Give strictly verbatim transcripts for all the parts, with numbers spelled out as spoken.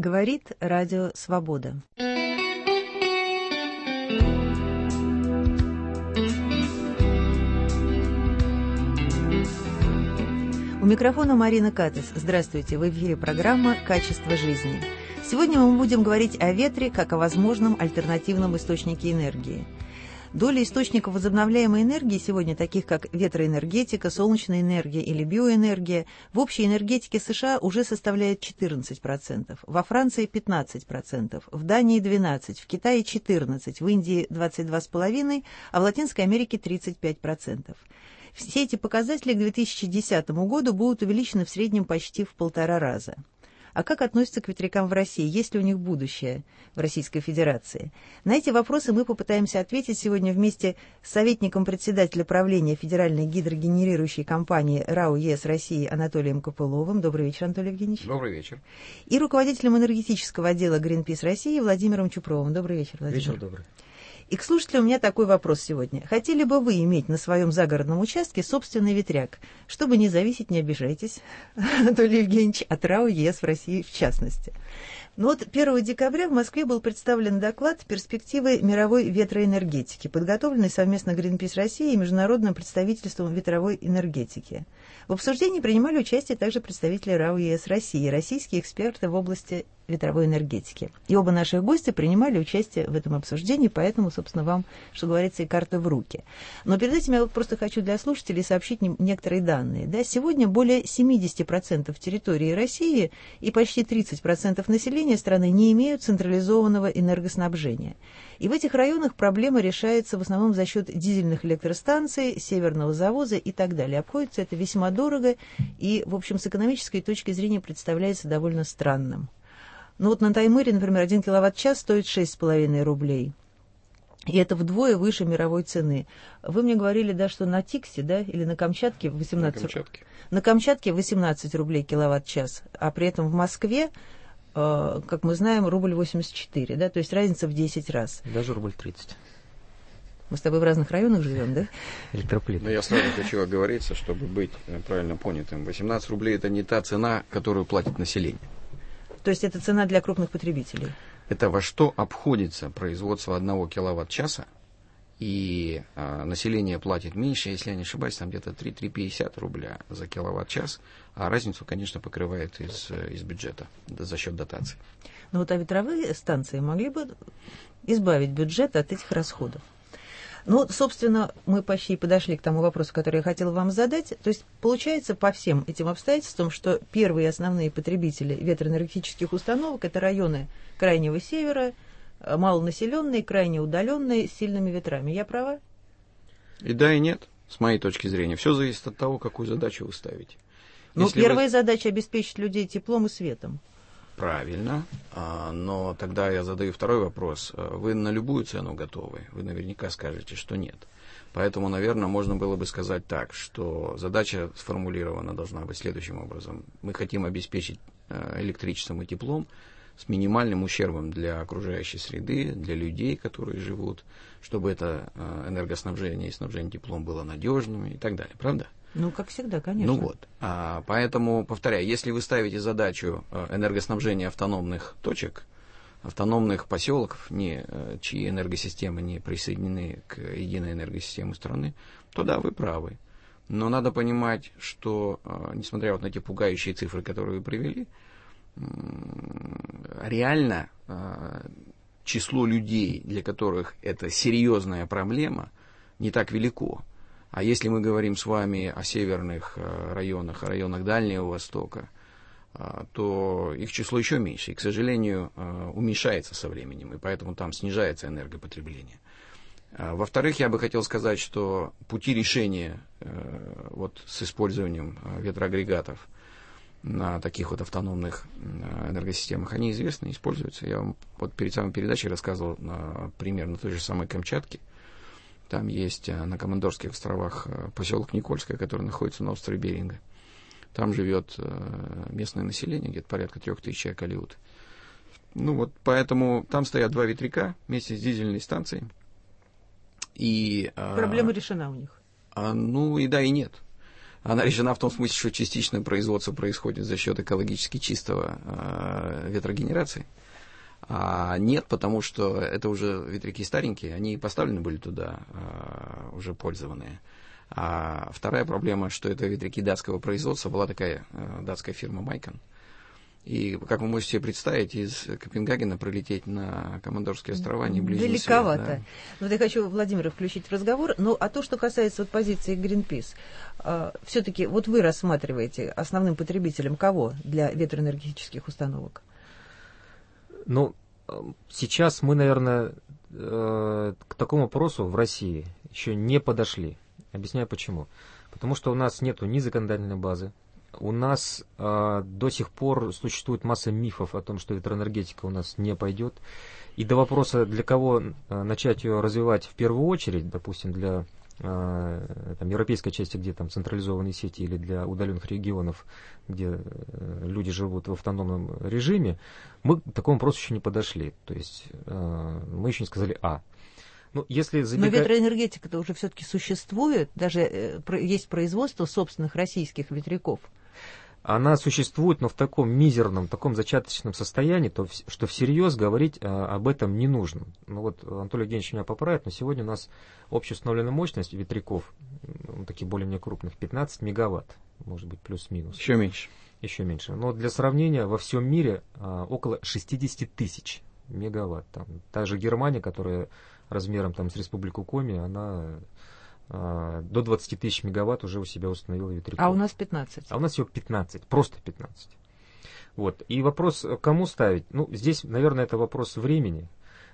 Говорит Радио Свобода. У микрофона Марина Катес. Здравствуйте, в эфире программа «Качество жизни». Сегодня мы будем говорить о ветре как о возможном альтернативном источнике энергии. Доля источников возобновляемой энергии сегодня, таких как ветроэнергетика, солнечная энергия или биоэнергия, в общей энергетике США уже составляет четырнадцать процентов, во Франции пятнадцать процентов, в Дании двенадцать процентов, в Китае четырнадцать процентов, в Индии двадцать два целых пять десятых процента, а в Латинской Америке тридцать пять процентов. Все эти показатели к две тысячи десятому году будут увеличены в среднем почти в полтора раза. А как относятся к ветрякам в России? Есть ли у них будущее в Российской Федерации? На эти вопросы мы попытаемся ответить сегодня вместе с советником председателя правления Федеральной гидрогенерирующей компании РАО ЕС России Анатолием Копыловым. Добрый вечер, Анатолий Евгеньевич. Добрый вечер. И руководителем энергетического отдела Greenpeace России Владимиром Чупровым. Добрый вечер, Владимир. Вечер добрый. И к слушателям у меня такой вопрос сегодня. Хотели бы вы иметь на своем загородном участке собственный ветряк? Чтобы не зависеть, не обижайтесь, Анатолий Евгеньевич, от РАО ЕС в России в частности. Но вот первого декабря в Москве был представлен доклад «Перспективы мировой ветроэнергетики», подготовленный совместно Greenpeace России и Международным представительством ветровой энергетики. В обсуждении принимали участие также представители РАО ЕС России, российские эксперты в области ветровой энергетики. И оба наших гостя принимали участие в этом обсуждении, поэтому, собственно, вам, что говорится, и карта в руки. Но перед этим я вот просто хочу для слушателей сообщить некоторые данные. Да, сегодня более семьдесят процентов территории России и почти тридцать процентов населения страны не имеют централизованного энергоснабжения. И в этих районах проблема решается в основном за счет дизельных электростанций, северного завоза и так далее. Обходится это весьма дорого и, в общем, с экономической точки зрения представляется довольно странным. Ну вот на Таймыре, например, один киловатт-час стоит шесть с половиной рублей. И это вдвое выше мировой цены. Вы мне говорили, да, что на Тиксе, да, или на Камчатке восемнадцать... На Камчатке. На Камчатке восемнадцать рублей киловатт-час, а при этом в Москве, э, как мы знаем, рубль восемьдесят четыре, да, то есть разница в десять раз. Даже рубль тридцать. Мы с тобой в разных районах живем, да? Электроплиты. Но я сразу хочу оговориться, чтобы быть правильно понятым. восемнадцать рублей – это не та цена, которую платит население. То есть это цена для крупных потребителей? Это во что обходится производство одного киловатт-часа, и а, население платит меньше, если я не ошибаюсь, там где-то три-три пятьдесят рубля за киловатт-час, а разницу, конечно, покрывает из, из бюджета за счет дотаций. Ну вот а ветровые станции могли бы избавить бюджет от этих расходов? Ну, собственно, мы почти подошли к тому вопросу, который я хотела вам задать. То есть, получается, по всем этим обстоятельствам, что первые основные потребители ветроэнергетических установок – это районы крайнего севера, малонаселенные, крайне удаленные, с сильными ветрами. Я права? И да, и нет, с моей точки зрения. Все зависит от того, какую задачу вы ставите. Ну, первая вы... задача – обеспечить людей теплом и светом. Правильно, но тогда я задаю второй вопрос. Вы на любую цену готовы? Вы наверняка скажете, что нет. Поэтому, наверное, можно было бы сказать так, что задача сформулирована должна быть следующим образом. Мы хотим обеспечить электричеством и теплом с минимальным ущербом для окружающей среды, для людей, которые живут, чтобы это энергоснабжение и снабжение теплом было надежным и так далее. Правда? Ну, как всегда, конечно. Ну вот, а, поэтому, повторяю, если вы ставите задачу энергоснабжения автономных точек, автономных поселков, не, чьи энергосистемы не присоединены к единой энергосистеме страны, то да, вы правы. Но надо понимать, что, несмотря вот на те пугающие цифры, которые вы привели, реально число людей, для которых это серьезная проблема, не так велико. А если мы говорим с вами о северных районах, о районах Дальнего Востока, то их число еще меньше. И, к сожалению, уменьшается со временем, и поэтому там снижается энергопотребление. Во-вторых, я бы хотел сказать, что пути решения вот, с использованием ветроагрегатов на таких вот автономных энергосистемах, они известны, используются. Я вам вот перед самой передачей рассказывал пример на той же самой Камчатке. Там есть на Командорских островах поселок Никольское, который находится на острове Беринга. Там живет местное население, где-то порядка трех тысяч человек Алиут. Ну вот, поэтому там стоят два ветряка вместе с дизельной станцией. И, Проблема а, решена у них. А, ну и да, и нет. Она решена в том смысле, что частичное производство происходит за счет экологически чистого э, ветрогенерации. А нет, потому что это уже ветряки старенькие, они поставлены были туда, э, уже пользованные. А вторая проблема, что это ветряки датского производства, была такая э, датская фирма Майкон. И, как вы можете себе представить, из Копенгагена пролететь на Командорские острова не близко. Далековато. Да. Вот я хочу Владимира включить в разговор. Ну, а то, что касается вот позиции Greenpeace, э, все-таки вот вы рассматриваете основным потребителем кого для ветроэнергетических установок? Ну, сейчас мы, наверное, э, к такому вопросу в России еще не подошли. Объясняю почему. Потому что у нас нету ни законодательной базы. У нас э, до сих пор существует масса мифов о том, что ветроэнергетика у нас не пойдет. И до вопроса, для кого э, начать ее развивать в первую очередь, допустим, для э, там, европейской части, где там централизованные сети, или для удаленных регионов, где э, люди живут в автономном режиме, мы к такому вопросу еще не подошли. То есть э, мы еще не сказали «а». Ну, если забега... Но ветроэнергетика-то уже все-таки существует, даже э, про, есть производство собственных российских ветряков. Она существует, но в таком мизерном, таком зачаточном состоянии, то, что всерьез говорить а, об этом не нужно. Ну вот Анатолий Евгеньевич меня поправит, но сегодня у нас общая установленная мощность ветряков, ну, таких более-менее крупных, пятнадцать мегаватт, может быть, плюс-минус. Еще меньше. Еще меньше. Но для сравнения, во всем мире а, около шестьдесят тысяч мегаватт. Там, та же Германия, которая размером там, с Республику Коми, она... до двадцати тысяч мегаватт уже у себя установила ветряков. А у нас пятнадцать. А у нас всего пятнадцать, просто пятнадцать. Вот. И вопрос, кому ставить? Ну, здесь, наверное, это вопрос времени.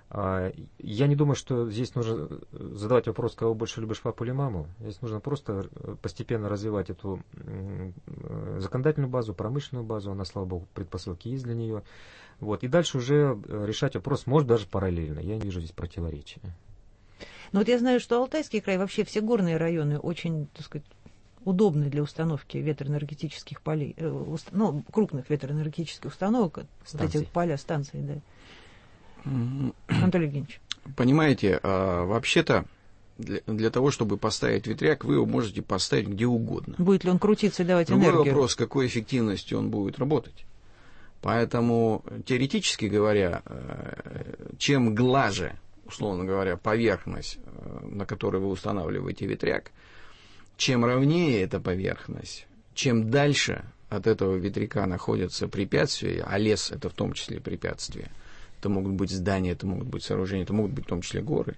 Я не думаю, что здесь нужно задавать вопрос, кого больше любишь, папу или маму. Здесь нужно просто постепенно развивать эту законодательную базу, промышленную базу. Она, слава богу, предпосылки есть для нее. Вот. И дальше уже решать вопрос, может, даже параллельно. Я не вижу здесь противоречия. Ну вот я знаю, что Алтайский край, вообще все горные районы очень, так сказать, удобны для установки ветроэнергетических полей, э, уст, ну, крупных ветроэнергетических установок, вот эти вот поля, станции, да. Mm-hmm. Анатолий Евгеньевич. Понимаете, а, вообще-то для, для того, чтобы поставить ветряк, вы его можете поставить где угодно. Будет ли он крутиться и давать Другой энергию? Другой вопрос, какой эффективностью он будет работать. Поэтому, теоретически говоря, чем глаже, условно говоря, поверхность, на которой вы устанавливаете ветряк, чем ровнее эта поверхность, чем дальше от этого ветряка находятся препятствия, а лес это в том числе препятствия, это могут быть здания, это могут быть сооружения, это могут быть в том числе горы,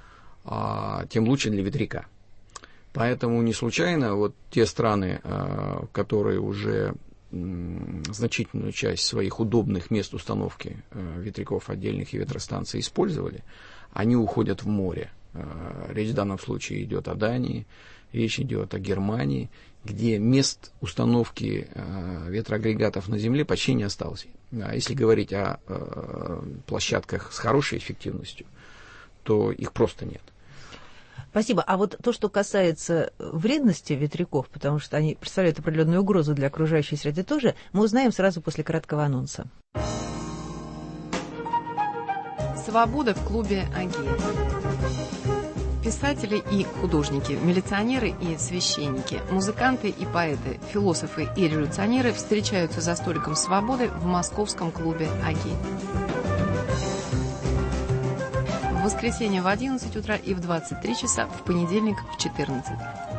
тем лучше для ветряка. Поэтому не случайно вот те страны, которые уже значительную часть своих удобных мест установки ветряков отдельных и ветростанций использовали, они уходят в море. Речь в данном случае идет о Дании, речь идет о Германии, где мест установки ветроагрегатов на земле почти не осталось. А если говорить о площадках с хорошей эффективностью, то их просто нет. Спасибо. А вот то, что касается вредности ветряков, потому что они представляют определенную угрозу для окружающей среды тоже, мы узнаем сразу после краткого анонса. Свобода в клубе Агея. Писатели и художники, милиционеры и священники, музыканты и поэты, философы и революционеры встречаются за столиком свободы в московском клубе Агея. В воскресенье в одиннадцать утра и в двадцать три часа, в понедельник в четырнадцать.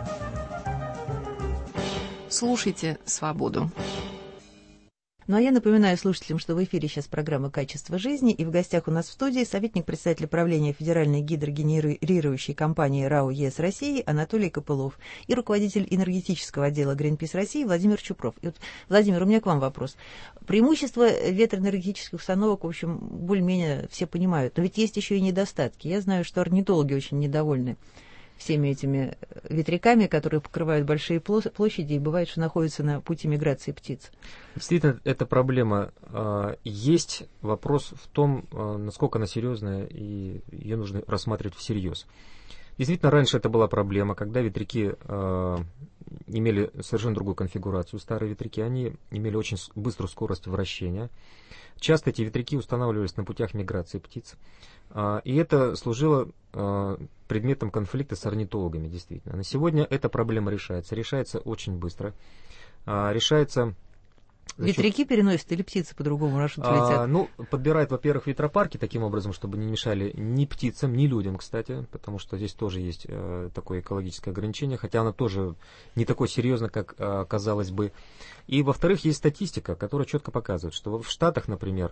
Слушайте «Свободу». Ну а я напоминаю слушателям, что в эфире сейчас программа «Качество жизни», и в гостях у нас в студии советник председателя правления Федеральной гидрогенерирующей компании РАО ЕС России Анатолий Копылов и руководитель энергетического отдела Greenpeace России Владимир Чупров. И вот, Владимир, у меня к вам вопрос. Преимущества ветроэнергетических установок, в общем, более-менее все понимают, но ведь есть еще и недостатки. Я знаю, что орнитологи очень недовольны всеми этими ветряками, которые покрывают большие площади, и бывает, что находятся на пути миграции птиц. Действительно, эта проблема э, есть. Вопрос в том, э, насколько она серьезная, и ее нужно рассматривать всерьез. Действительно, раньше это была проблема, когда ветряки э, имели совершенно другую конфигурацию. Старые ветряки, они имели очень быструю скорость вращения. часто эти ветряки устанавливались на путях миграции птиц. И это служило предметом конфликта с орнитологами, действительно. На сегодня эта проблема решается. Решается очень быстро. Решается... Ветряки переносят или птицы по другому маршруту летят? А, ну, подбирают, во-первых, ветропарки таким образом, чтобы не мешали ни птицам, ни людям, кстати, потому что здесь тоже есть э, такое экологическое ограничение, хотя оно тоже не такое серьезное, как э, казалось бы. И, во-вторых, есть статистика, которая четко показывает, что в Штатах, например,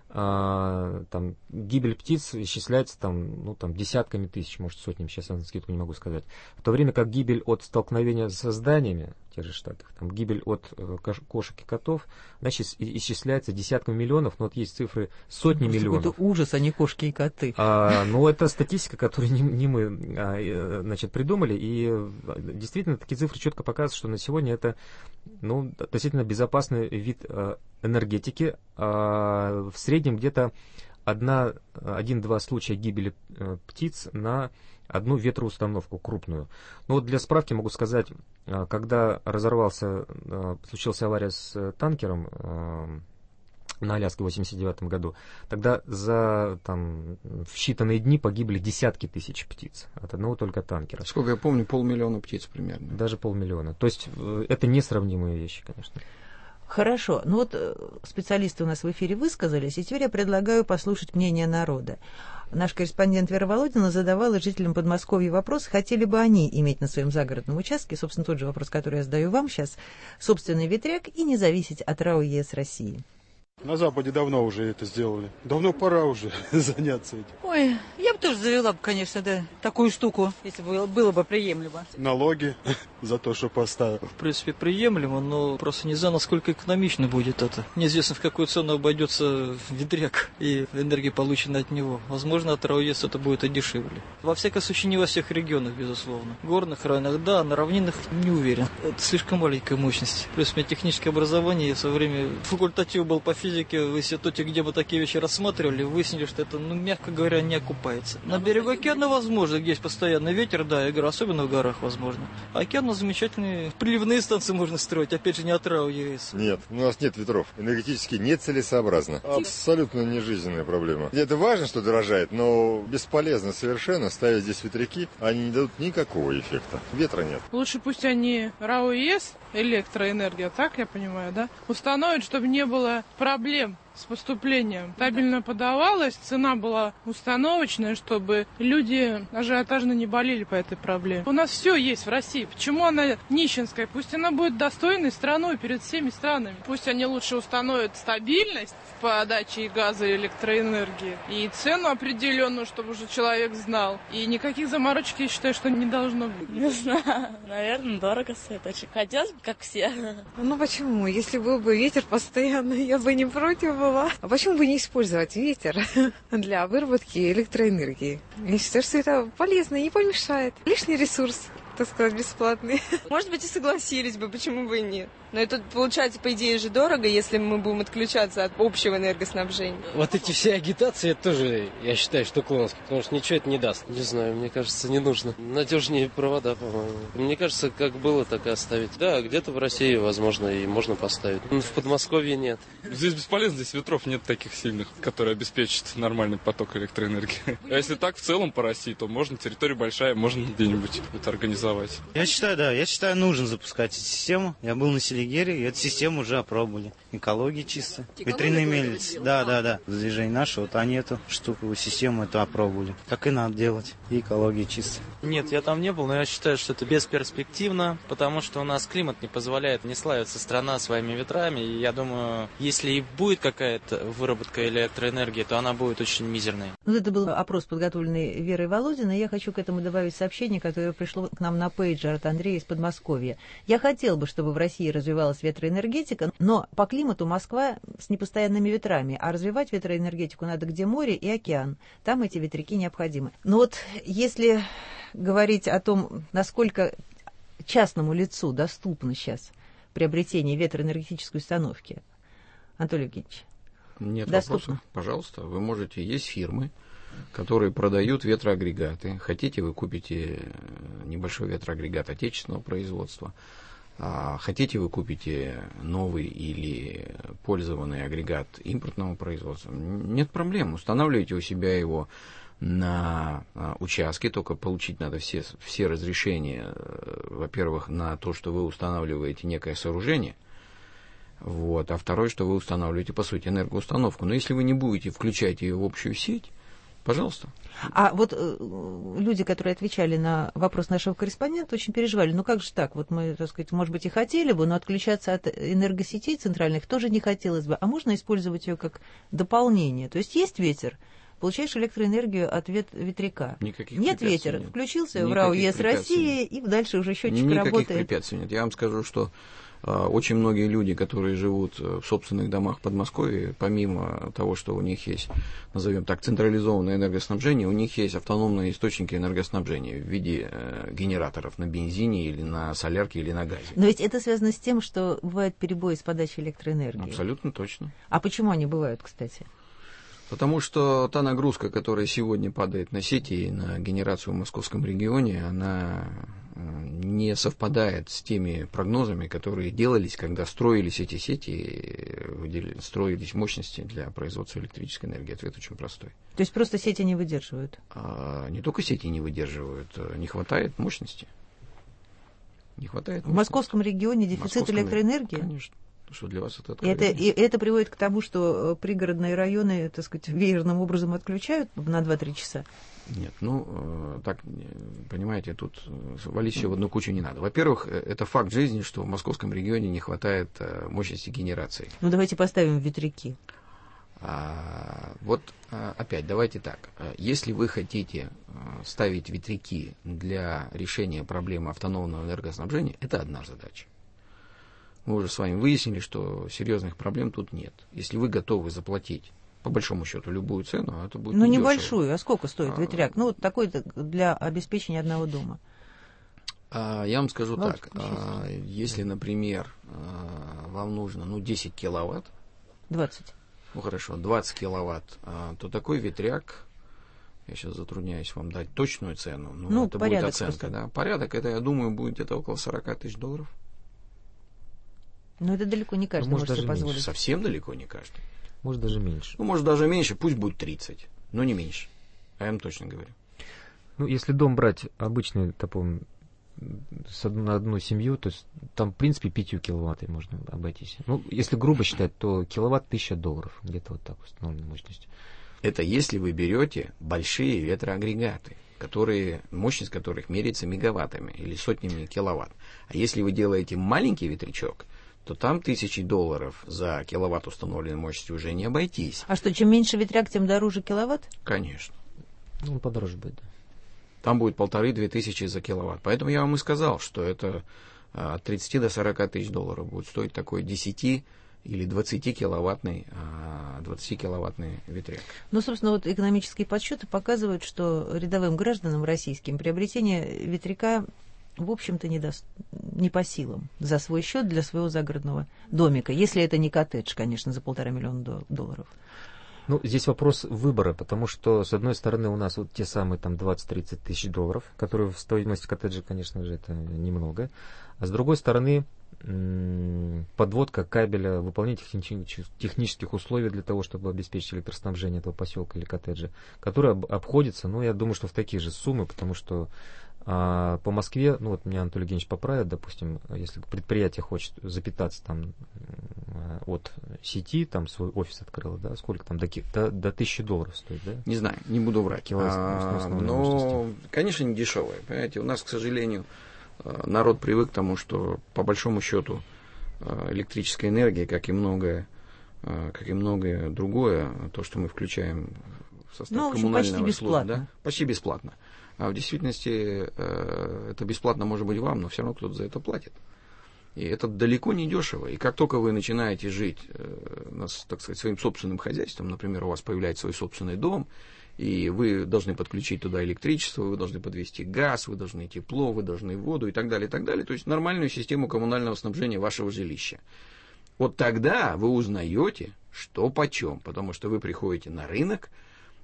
А, там, гибель птиц исчисляется там, ну, там, десятками тысяч, может, сотнями, сейчас я на скидку не могу сказать. В то время как гибель от столкновения со зданиями в тех же Штатах, там, гибель от э, кошек и котов, значит, исчисляется десятками миллионов, но вот есть цифры сотни Просто миллионов. какой-то ужас, а не кошки и коты. А, ну, это статистика, которую не, не мы а, значит, придумали, и действительно такие цифры четко показывают, что на сегодня это, ну, относительно безопасный вид энергетики. А, в среднем где-то один-два случая гибели э, птиц на одну ветроустановку крупную. Ну вот для справки могу сказать, э, когда разорвался, э, случилась авария с э, танкером э, на Аляске в восемьдесят девятом году, тогда за там, в считанные дни погибли десятки тысяч птиц от одного только танкера. Сколько я помню, полмиллиона птиц примерно. Даже полмиллиона. То есть э, это несравнимые вещи, конечно. Хорошо. Ну вот специалисты у нас в эфире высказались, и теперь я предлагаю послушать мнение народа. Наш корреспондент Вера Володина задавала жителям Подмосковья вопрос, хотели бы они иметь на своем загородном участке, собственно, тот же вопрос, который я задаю вам сейчас, собственный ветряк и не зависеть от РАО ЕС России. На Западе давно уже это сделали. Давно пора уже заняться этим. Ой, я бы тоже завела бы, конечно, да, такую штуку, если бы было бы приемлемо. Налоги за то, что поставил. В принципе, приемлемо, но просто не знаю, насколько экономично будет это. Неизвестно, в какую цену обойдется ветряк и энергия, полученная от него. Возможно, от РАО ЕС это будет и дешевле. Во всяком случае, не во всех регионах, безусловно. В горных районах, да, на равнинах не уверен. Это слишком маленькая мощность. Плюс у меня техническое образование, я в свое время факультатив был по физике. В институте, где мы такие вещи рассматривали, выяснили, что это, ну, мягко говоря, не окупается. На берегу океана возможно, где есть постоянный ветер, да, я говорю, особенно в горах возможно. А океан у нас замечательные, приливные станции можно строить, опять же, не от РАО ЕС. Нет, у нас нет ветров. Энергетически нецелесообразно. Абсолютно нежизненная проблема. Это важно, что дорожает, но бесполезно совершенно ставить здесь ветряки. Они не дадут никакого эффекта. Ветра нет. Лучше пусть они РАО ЕС, электроэнергия, так я понимаю, да, установят, чтобы не было проблем с поступлением. Стабильно подавалась, цена была установочная, чтобы люди ажиотажно не болели по этой проблеме. У нас все есть в России. Почему она нищенская? Пусть она будет достойной страной перед всеми странами. Пусть они лучше установят стабильность в подаче и газа, и электроэнергии, и цену определенную, чтобы уже человек знал. И никаких заморочек, я считаю, что не должно быть. Не знаю, наверное, дорого стоит очень. Хотелось бы, как все. Ну почему? Если был бы ветер постоянно, я бы не против была. А почему бы не использовать ветер для выработки электроэнергии? Я считаю, что это полезно и не помешает. Лишний ресурс, так сказать, бесплатный. Может быть, и согласились бы, почему бы и нет. Но это, получается, по идее же дорого, если мы будем отключаться от общего энергоснабжения. Вот эти все агитации, это тоже, я считаю, что клоунские, потому что ничего это не даст. Не знаю, мне кажется, не нужно. Надежнее провода, по-моему. Мне кажется, как было, так и оставить. Да, где-то в России, возможно, и можно поставить. В Подмосковье нет. Здесь бесполезно, здесь ветров нет таких сильных, которые обеспечат нормальный поток электроэнергии. А если так в целом по России, то можно, территория большая, можно где-нибудь это организовать. Я считаю, да, я считаю, нужно запускать эту систему. Я был на Селигере, и эту систему уже опробовали. Экология чисто. Ветряные мельницы. Да, да, да. Движение наше, вот они эту штуку, систему эту опробовали. Так и надо делать. И экология чисто. Нет, я там не был, но я считаю, что это бесперспективно, потому что у нас климат не позволяет, не славится страна своими ветрами, и я думаю, если и будет какая-то выработка электроэнергии, то она будет очень мизерной. Вот это был опрос, подготовленный Верой Володиной. Я хочу к этому добавить сообщение, которое пришло к нам на пейджер от Андрея из Подмосковья. Я хотел бы, чтобы в России развивалась ветроэнергетика, но по климату Москва с непостоянными ветрами, а развивать ветроэнергетику надо где море и океан. Там эти ветряки необходимы. Но вот если говорить о том, насколько частному лицу доступно сейчас приобретение ветроэнергетической установки, Анатолий Евгеньевич, нет доступно? Вопросов, пожалуйста, вы можете, есть фирмы, которые продают ветроагрегаты. Хотите, вы купите небольшой ветроагрегат отечественного производства. Хотите, вы купите новый или пользованный агрегат импортного производства, нет проблем. Устанавливаете у себя его на участке, только получить надо все, все разрешения, во-первых, на то, что вы устанавливаете некое сооружение, вот, а второе, что вы устанавливаете, по сути, энергоустановку. Но если вы не будете включать ее в общую сеть, пожалуйста. А вот э, люди, которые отвечали на вопрос нашего корреспондента, очень переживали. Ну как же так? Вот мы, так сказать, может быть, и хотели бы, но отключаться от энергосетей центральных тоже не хотелось бы. А можно использовать ее как дополнение? То есть есть ветер, получаешь электроэнергию от вет- ветряка. Никаких нет ветра, нет. включился Никаких в РАО ЕС России, и дальше уже счетчик Никаких работает. Никаких препятствий нет. Я вам скажу, что очень многие люди, которые живут в собственных домах в Подмосковье, помимо того, что у них есть, назовем так, централизованное энергоснабжение, у них есть автономные источники энергоснабжения в виде э, генераторов на бензине или на солярке или на газе. Но ведь это связано с тем, что бывают перебои с подачей электроэнергии. Абсолютно точно. А почему они бывают, кстати? Потому что та нагрузка, которая сегодня падает на сети и на генерацию в московском регионе, она не совпадает с теми прогнозами, которые делались, когда строились эти сети, строились мощности для производства электрической энергии. Ответ очень простой. То есть просто сети не выдерживают? А, не только сети не выдерживают, не хватает мощности. Не хватает мощности. В московском регионе дефицит Московском... электроэнергии? Конечно. Что для вас это и это, и это приводит к тому, что пригородные районы, так сказать, веерным образом отключают на два-три часа? Нет, ну, так, понимаете, тут валить все в одну кучу не надо. Во-первых, это факт жизни, что в московском регионе не хватает мощности генерации. Ну, давайте поставим ветряки. А, вот опять, давайте так. Если вы хотите ставить ветряки для решения проблемы автономного энергоснабжения, это одна задача. Мы уже с вами выяснили, что серьезных проблем тут нет. Если вы готовы заплатить, по большому счету, любую цену, это будет Ну, недешево. небольшую. А сколько стоит а, ветряк? Ну, вот такой-то для обеспечения одного дома. А, я вам скажу вот, так. А, если, например, а, вам нужно ну, десять киловатт. двадцать. Ну, хорошо, двадцать киловатт. А, то такой ветряк, я сейчас затрудняюсь вам дать точную цену, но ну, это будет оценка. Да? Порядок, это, я думаю, будет где-то около сорок тысяч долларов. Но это далеко не каждый ну, может, может себе позволить. Меньше. Совсем далеко не каждый. Может, даже меньше. Ну, может, даже меньше, пусть будет тридцать, но не меньше. А я вам точно говорю. Ну, если дом брать обычный, такой, с одну, на одну семью, то есть там, в принципе, пятью киловаттами можно обойтись. Ну, если грубо считать, то киловатт тысяча долларов, где-то вот так установленная мощность. Это если вы берете большие ветроагрегаты, которые, мощность которых меряется мегаваттами или сотнями киловатт. А если вы делаете маленький ветрячок, то там тысячи долларов за киловатт установленной мощности уже не обойтись. А что, чем меньше ветряк, тем дороже киловатт? Конечно. Ну, он подороже будет, да. Там будет полторы-две тысячи за киловатт. Поэтому я вам и сказал, что это от тридцати до сорока тысяч долларов будет стоить такой десяти или двадцатикиловаттный, двадцатикиловаттный ветряк. Ну, собственно, вот экономические подсчеты показывают, что рядовым гражданам российским приобретение ветряка в общем-то, не, до... не по силам за свой счет для своего загородного домика, если это не коттедж, конечно, за полтора миллиона долларов. Ну, здесь вопрос выбора, потому что, с одной стороны, у нас вот те самые там двадцать-тридцать тысяч долларов, которые в стоимости коттеджа, конечно же, это немного, а с другой стороны, подводка кабеля, выполнение технических условий для того, чтобы обеспечить электроснабжение этого поселка или коттеджа, который обходится, ну, я думаю, что в такие же суммы, потому что а по Москве, ну вот меня Анатолий Евгеньевич поправит, допустим, если предприятие хочет запитаться там от сети, там свой офис открыло, да, сколько там, до, до, до тысячи долларов стоит, да? Не знаю, не буду врать. А, но, конечно, не дешевое. Понимаете, у нас, к сожалению, народ привык к тому, что по большому счету электрическая энергия, как и многое, как и многое другое, то, что мы включаем в состав ну, коммунального услуги, да, почти бесплатно. А в действительности э, это бесплатно может быть вам, но все равно кто-то за это платит. И это далеко не дешево. И как только вы начинаете жить, э, так сказать, своим собственным хозяйством, например, у вас появляется свой собственный дом, и вы должны подключить туда электричество, вы должны подвести газ, вы должны тепло, вы должны воду и так далее, и так далее. То есть нормальную систему коммунального снабжения вашего жилища. Вот тогда вы узнаете, что почем. Потому что вы приходите на рынок,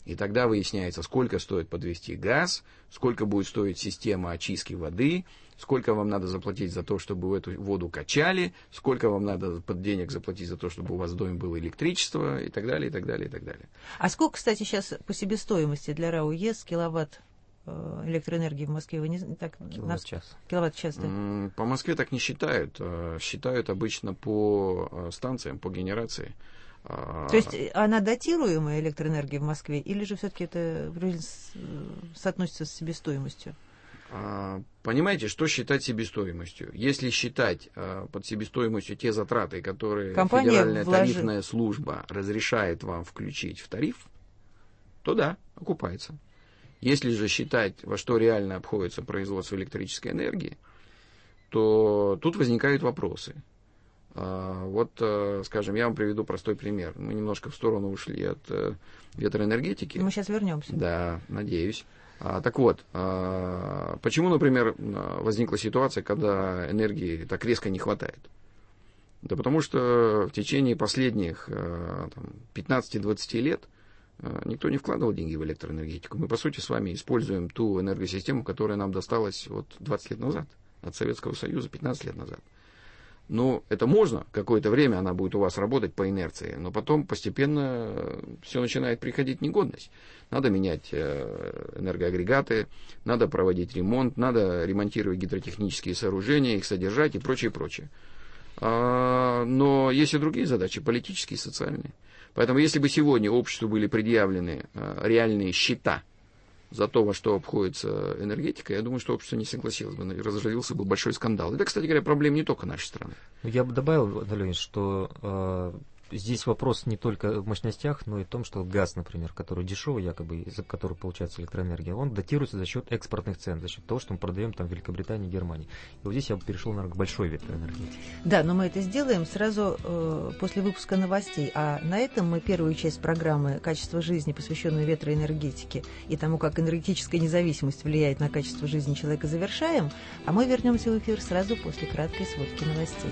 И тогда выясняется, сколько стоит подвести газ, сколько будет стоить система очистки воды, сколько вам надо заплатить за то, чтобы эту воду качали, сколько вам надо под денег заплатить за то, чтобы у вас в доме было электричество, и так далее, и так далее, и так далее. А сколько, кстати, сейчас по себестоимости для РАО ЕС киловатт электроэнергии в Москве? Вы не так, киловатт-час. Киловатт-час, да. По Москве так не считают. Считают обычно по станциям, по генерации. То есть она датируемая электроэнергия в Москве, или же все-таки это соотносится с себестоимостью? Понимаете, что считать себестоимостью? Если считать под себестоимостью те затраты, которые компания Федеральная вложи... тарифная служба разрешает вам включить в тариф, то да, окупается. Если же считать, во что реально обходится производство электрической энергии, то тут возникают вопросы. Вот, скажем, я вам приведу простой пример. Мы немножко в сторону ушли от ветроэнергетики. Мы сейчас вернемся. Да, надеюсь. Так вот, почему, например, возникла ситуация, когда энергии так резко не хватает? Да потому что в течение последних пятнадцати-двадцати лет никто не вкладывал деньги в электроэнергетику. Мы, по сути, с вами используем ту энергосистему, которая нам досталась вот двадцать лет назад, от Советского Союза, пятнадцать лет назад. Ну, это можно, какое-то время она будет у вас работать по инерции, но потом постепенно все начинает приходить в негодность. Надо менять энергоагрегаты, надо проводить ремонт, надо ремонтировать гидротехнические сооружения, их содержать и прочее, прочее. Но есть и другие задачи, политические и социальные. Поэтому если бы сегодня обществу были предъявлены реальные счета за то, во что обходится энергетика, я думаю, что общество не согласилось бы, разразился бы большой скандал. Это, кстати говоря, проблема не только нашей страны. Я бы добавил, Анатолий, что э, здесь вопрос не только в мощностях, но и в том, что газ, например, который дешевый, якобы, из-за которого получается электроэнергия, он датируется за счет экспортных цен, за счет того, что мы продаем там в Великобритании, Германии. И вот здесь я бы перешел, наверное, к большой ветроэнергетике. Да, но мы это сделаем сразу э, после выпуска новостей. А на этом мы первую часть программы «Качество жизни», посвященную ветроэнергетике и тому, как энергетическая независимость влияет на качество жизни человека, завершаем. А мы вернемся в эфир сразу после краткой сводки новостей.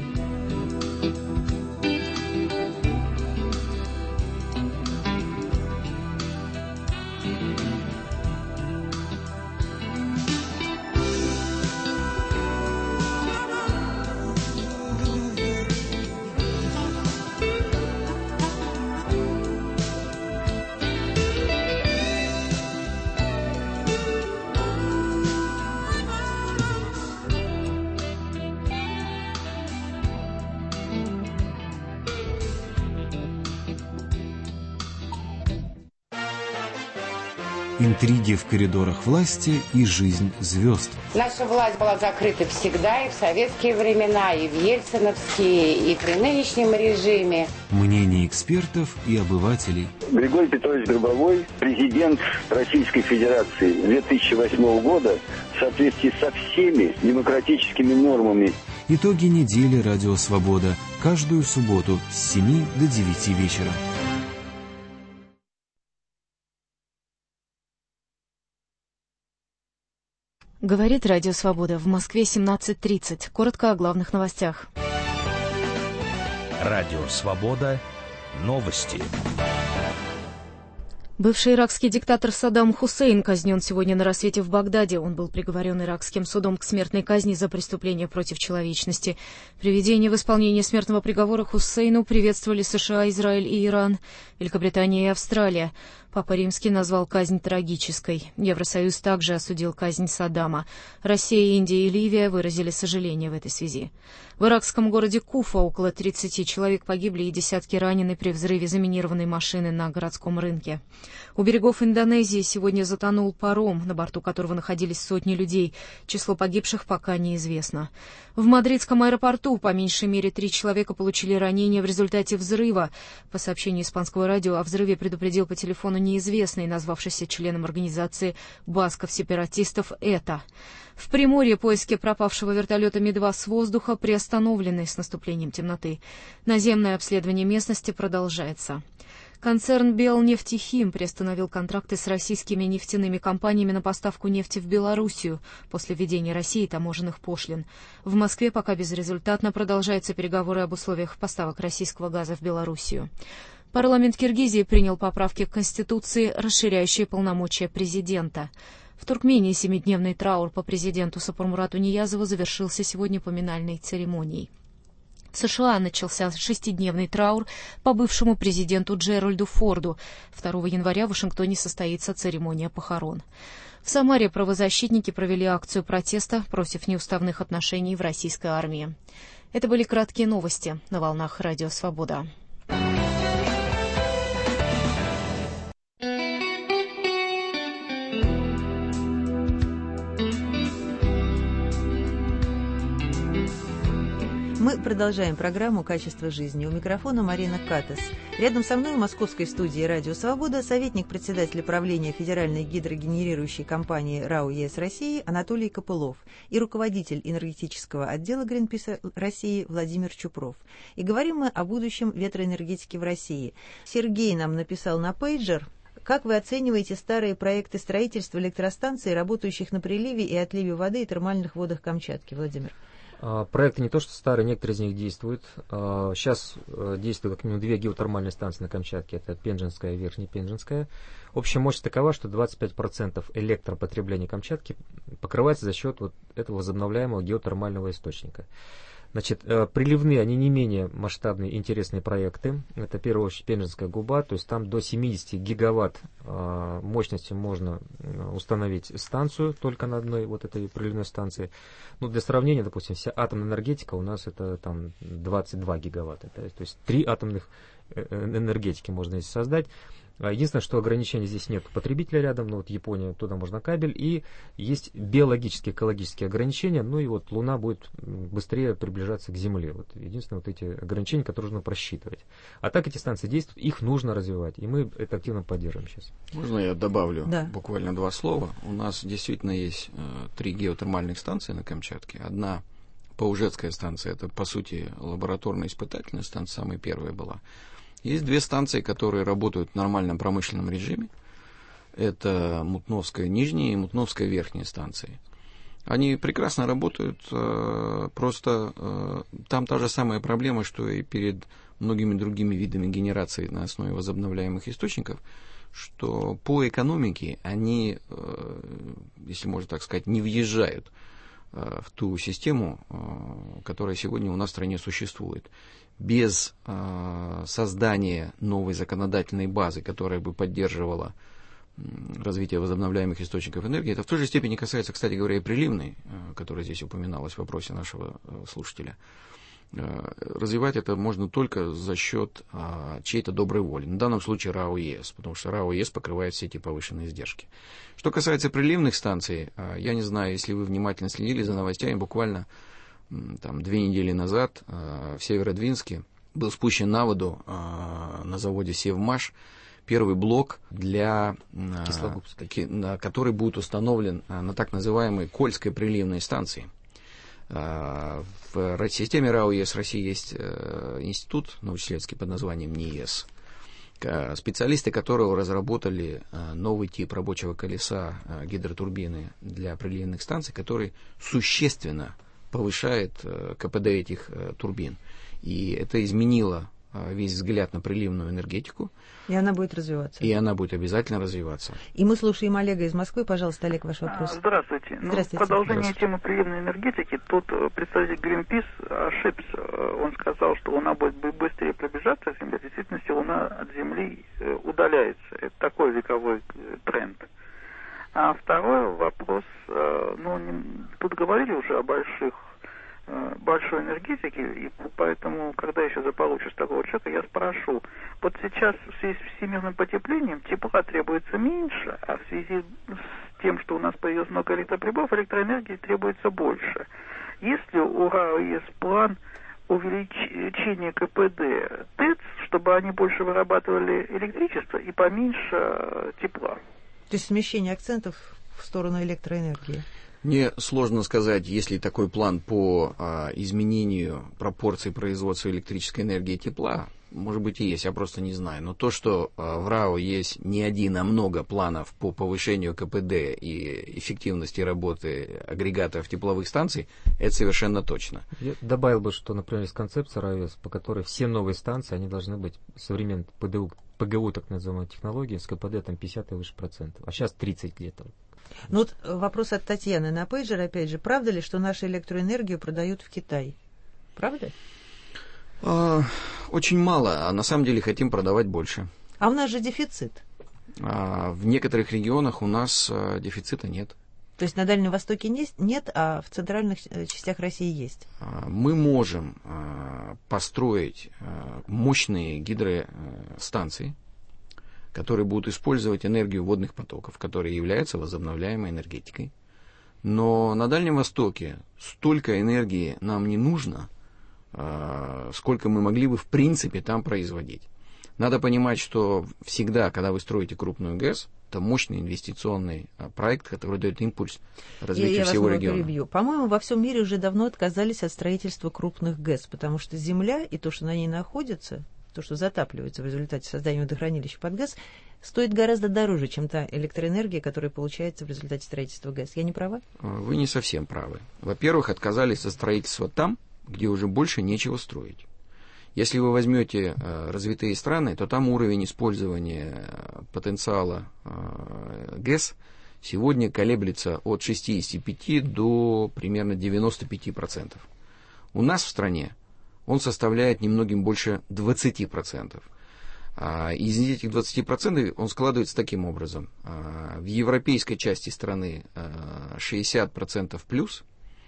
Интриги в коридорах власти и жизнь звезд. Наша власть была закрыта всегда, и в советские времена, и в ельциновские, и при нынешнем режиме. Мнения экспертов и обывателей. Григорий Петрович Гробовой, президент Российской Федерации две тысячи восьмого года, в соответствии со всеми демократическими нормами. Итоги недели «Радио Свобода» каждую субботу с семи до девяти вечера. Говорит Радио Свобода. В Москве семнадцать тридцать. Коротко о главных новостях. Радио Свобода. Новости. Бывший иракский диктатор Саддам Хусейн казнен сегодня на рассвете в Багдаде. Он был приговорен иракским судом к смертной казни за преступление против человечности. Приведение в исполнение смертного приговора Хусейну приветствовали США, Израиль и Иран, Великобритания и Австралия. Папа Римский назвал казнь трагической. Евросоюз также осудил казнь Саддама. Россия, Индия и Ливия выразили сожаление в этой связи. В иракском городе Куфа около тридцати человек погибли и десятки ранены при взрыве заминированной машины на городском рынке. У берегов Индонезии сегодня затонул паром, на борту которого находились сотни людей. Число погибших пока неизвестно. В мадридском аэропорту по меньшей мере три человека получили ранения в результате взрыва. По сообщению испанского радио, о взрыве предупредил по телефону неизвестный, назвавшийся членом организации басков-сепаратистов «ЭТА». В Приморье поиски пропавшего вертолета Ми два с воздуха приостановлены с наступлением темноты. Наземное обследование местности продолжается. Концерн «Белнефтехим» приостановил контракты с российскими нефтяными компаниями на поставку нефти в Белоруссию после введения России таможенных пошлин. В Москве пока безрезультатно продолжаются переговоры об условиях поставок российского газа в Белоруссию. Парламент Киргизии принял поправки к Конституции, расширяющие полномочия президента. В Туркмении семидневный траур по президенту Сапармурату Ниязову завершился сегодня поминальной церемонией. В США начался шестидневный траур по бывшему президенту Джеральду Форду. второго января в Вашингтоне состоится церемония похорон. В Самаре правозащитники провели акцию протеста против неуставных отношений в российской армии. Это были краткие новости на волнах Радио Свобода. Мы продолжаем программу «Качество жизни». У микрофона Марина Катас. Рядом со мной в московской студии «Радио Свобода» советник председателя правления Федеральной гидрогенерирующей компании РАО ЕС России Анатолий Копылов и руководитель энергетического отдела Гринписа России Владимир Чупров. И говорим мы о будущем ветроэнергетики в России. Сергей нам написал на пейджер. Как вы оцениваете старые проекты строительства электростанций, работающих на приливе и отливе воды и термальных водах Камчатки? Владимир. Проекты не то что старые, некоторые из них действуют. Сейчас действуют как минимум две геотермальные станции на Камчатке. Это Пенжинская и Верхнепенжинская. Общая мощность такова, что двадцать пять процентов электропотребления Камчатки покрывается за счет вот этого возобновляемого геотермального источника. Значит, приливные, они не менее масштабные, интересные проекты. Это, в первую очередь, Пенжинская губа, то есть там до семидесяти гигаватт мощности можно установить станцию только на одной вот этой приливной станции. Ну, для сравнения, допустим, вся атомная энергетика у нас это там двадцать два гигаватта. То есть, то есть три атомных энергетики можно здесь создать. Единственное, что ограничений здесь нет потребителя рядом, ну вот Япония, туда можно кабель, и есть биологические, экологические ограничения, ну и вот Луна будет быстрее приближаться к Земле. Вот единственное, вот эти ограничения, которые нужно просчитывать. А так эти станции действуют, их нужно развивать, и мы это активно поддерживаем сейчас. Можно я добавлю да. буквально два слова? У нас действительно есть э, три геотермальных станции на Камчатке. Одна Паужетская станция, это по сути лабораторно-испытательная станция, самая первая была. Есть две станции, которые работают в нормальном промышленном режиме. Это Мутновская нижняя и Мутновская верхняя станции. Они прекрасно работают, просто там та же самая проблема, что и перед многими другими видами генерации на основе возобновляемых источников, что по экономике они, если можно так сказать, не въезжают в ту систему, которая сегодня у нас в стране существует. Без э, создания новой законодательной базы, которая бы поддерживала э, развитие возобновляемых источников энергии, это в той же степени касается, кстати говоря, и приливной, э, которая здесь упоминалась в вопросе нашего э, слушателя. Э, развивать это можно только за счет э, чьей-то доброй воли. На данном случае РАО ЕС, потому что РАО ЕС покрывает все эти повышенные издержки. Что касается приливных станций, э, я не знаю, если вы внимательно следили за новостями, буквально там, две недели назад э, в Северодвинске был спущен на воду э, на заводе Севмаш первый блок, для, э, таки, на, который будет установлен э, на так называемой Кольской приливной станции. Э, в системе РАО ЕС России есть э, институт научно-исследовательский под названием НИЕС, э, специалисты которого разработали э, новый тип рабочего колеса э, гидротурбины для приливных станций, который существенно повышает э, КПД этих э, турбин. И это изменило э, весь взгляд на приливную энергетику. И она будет развиваться. И она будет обязательно развиваться. И мы слушаем Олега из Москвы. Пожалуйста, Олег, ваш вопрос. Здравствуйте. Ну, в продолжение темы приливной энергетики, тут представитель Greenpeace ошибся. Он сказал, что Луна будет быстрее приближаться к Земле. В действительности Луна от Земли удаляется. Это такой вековой тренд. А второй вопрос, ну, тут говорили уже о больших, большой энергетике, и поэтому, когда я еще заполучишь такого человека, я спрошу, вот сейчас в связи с всемирным потеплением тепла требуется меньше, а в связи с тем, что у нас появилось много электроприборов, электроэнергии требуется больше. Есть ли у РАО ЕС план увеличения КПД ТЭЦ, чтобы они больше вырабатывали электричество и поменьше тепла? То есть смещение акцентов в сторону электроэнергии? Мне сложно сказать, есть ли такой план по а, изменению пропорций производства электрической энергии и тепла. может быть, и есть, я просто не знаю. Но то, что в РАО есть не один, а много планов по повышению ка пэ дэ и эффективности работы агрегатов тепловых станций, это совершенно точно. Я добавил бы, что, например, есть концепция РАО, по которой все новые станции, они должны быть современные пэ дэ у, пэ гэ у, так называемой технологии, с ка пэ дэ там пятьдесят и выше процентов, а сейчас тридцать где-то. Ну вот вопрос от Татьяны на пейджер, опять же, правда ли, что нашу электроэнергию продают в Китай? Правда? Очень мало, а на самом деле хотим продавать больше. А у нас же дефицит. А в некоторых регионах у нас а, дефицита нет. То есть на Дальнем Востоке не, нет, а в центральных частях России есть? Мы можем а, построить а, мощные гидростанции, которые будут использовать энергию водных потоков, которые являются возобновляемой энергетикой. Но на Дальнем Востоке столько энергии нам не нужно, сколько мы могли бы в принципе там производить. Надо понимать, что всегда, когда вы строите крупную ГЭС, это мощный инвестиционный проект, который дает импульс развитию я, я всего вас региона. Перебью. По-моему, во всем мире уже давно отказались от строительства крупных ГЭС, потому что земля и то, что на ней находится, то, что затапливается в результате создания водохранилища под ГЭС, стоит гораздо дороже, чем та электроэнергия, которая получается в результате строительства ГЭС. Я не права? Вы не совсем правы. Во-первых, отказались от строительства там, где уже больше нечего строить. Если вы возьмете э, развитые страны, то там уровень использования потенциала э, ГЭС сегодня колеблется от шестидесяти пяти до примерно девяноста пяти процентов. У нас в стране он составляет немногим больше двадцати процентов. А из этих двадцати процентов он складывается таким образом. А в европейской части страны а, шестьдесят процентов плюс,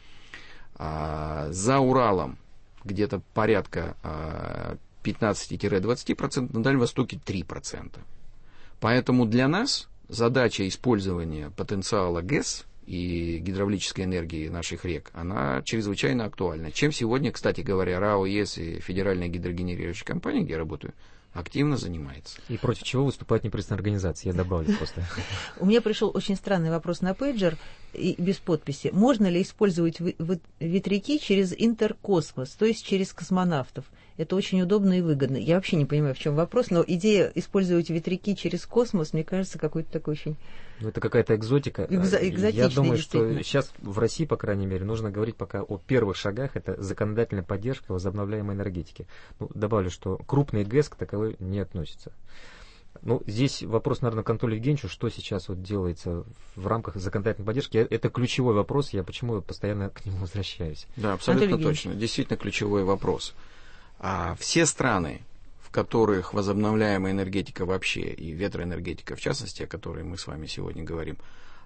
а за Уралом где-то порядка а, пятнадцать-двадцать процентов, на Дальнем Востоке три процента. Поэтому для нас задача использования потенциала ГЭС и гидравлической энергии наших рек, она чрезвычайно актуальна. Чем сегодня, кстати говоря, РАО ЕС и Федеральная гидрогенерирующая компания, где я работаю, активно занимается. И против чего выступает неправительственная организация, я добавлю просто. У меня пришел очень странный вопрос на пейджер и без подписи. Можно ли использовать ветряки через интеркосмос, то есть через космонавтов? Это очень удобно и выгодно. Я вообще не понимаю, в чем вопрос, но идея использовать ветряки через космос, мне кажется, какой-то такой очень... Ну, это какая-то экзотика. Экзо- Я думаю, что сейчас в России, по крайней мере, нужно говорить пока о первых шагах. Это законодательная поддержка возобновляемой энергетики. Ну, добавлю, что крупный ГЭС к таковой не относится. Ну, здесь вопрос, наверное, к Анатолию Евгеньевичу, что сейчас вот делается в рамках законодательной поддержки. Это ключевой вопрос, я почему постоянно к нему возвращаюсь. Да, абсолютно точно. Действительно ключевой вопрос. А все страны, в которых возобновляемая энергетика вообще и ветроэнергетика в частности, о которой мы с вами сегодня говорим,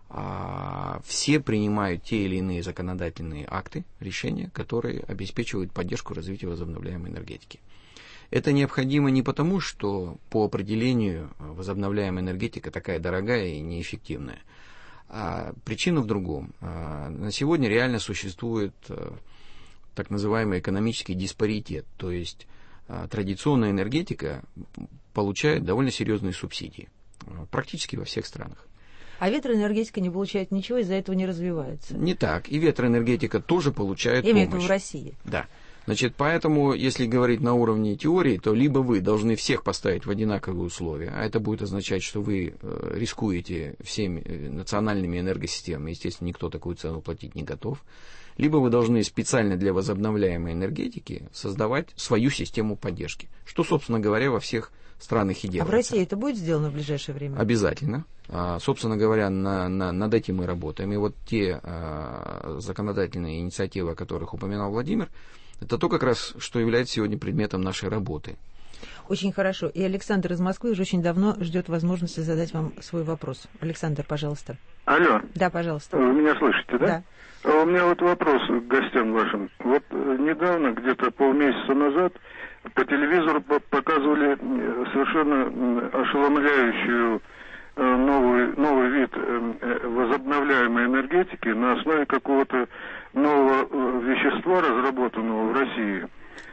а, все принимают те или иные законодательные акты, решения, которые обеспечивают поддержку развития возобновляемой энергетики. Это необходимо не потому, что по определению возобновляемая энергетика такая дорогая и неэффективная. А причина в другом. А, на сегодня реально существует так называемый экономический диспаритет, то есть а, традиционная энергетика получает довольно серьезные субсидии, а, практически во всех странах. А ветроэнергетика не получает ничего, из-за этого не развивается. Не так. И ветроэнергетика тоже получает Я имею помощь. в виду в России. Да. Значит, поэтому, если говорить на уровне теории, то либо вы должны всех поставить в одинаковые условия, а это будет означать, что вы э, рискуете всеми национальными энергосистемами, естественно, никто такую цену платить не готов, либо вы должны специально для возобновляемой энергетики создавать свою систему поддержки, что, собственно говоря, во всех странах и делается. А в России это будет сделано в ближайшее время? Обязательно. А, собственно говоря, на, на, над этим мы работаем. И вот те а, законодательные инициативы, о которых упоминал Владимир, это то как раз, что является сегодня предметом нашей работы. Очень хорошо. И Александр из Москвы уже очень давно ждет возможности задать вам свой вопрос. Александр, пожалуйста. Алло. Да, пожалуйста. Вы меня слышите, да? Да. А у меня вот вопрос к гостям вашим. Вот недавно, где-то полмесяца назад, по телевизору показывали совершенно ошеломляющую новый, новый вид возобновляемой энергетики на основе какого-то нового вещества, разработанного в России.